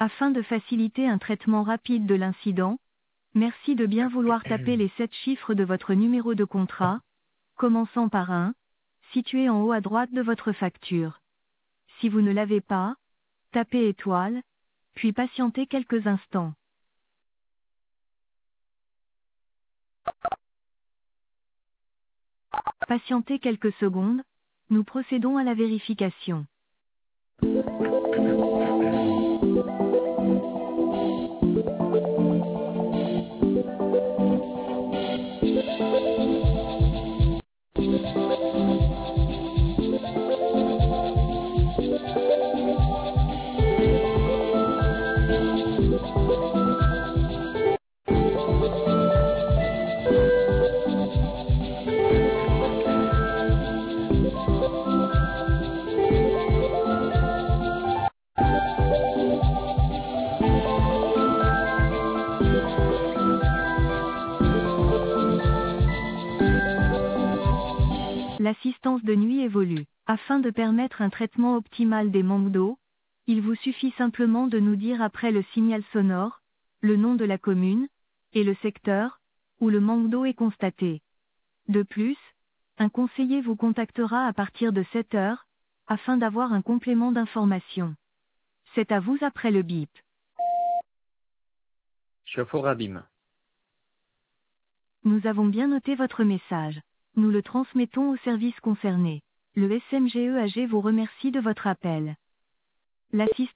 Afin de faciliter un traitement rapide de l'incident, merci de bien vouloir taper les 7 chiffres de votre numéro de contrat, commençant par 1, situé en haut à droite de votre facture. Si vous ne l'avez pas, tapez étoile, puis patientez quelques instants. Patientez quelques secondes, nous procédons à la vérification. L'assistance de nuit évolue. Afin de permettre un traitement optimal des manques d'eau, il vous suffit simplement de nous dire après le signal sonore, le nom de la commune, et le secteur, où le manque d'eau est constaté. De plus, un conseiller vous contactera à partir de 7 heures, afin d'avoir un complément d'information. C'est à vous après le bip. Chauffe-eau Rabim. Nous avons bien noté votre message. Nous le transmettons au service concerné. Le SMGE AG vous remercie de votre appel. L'assistance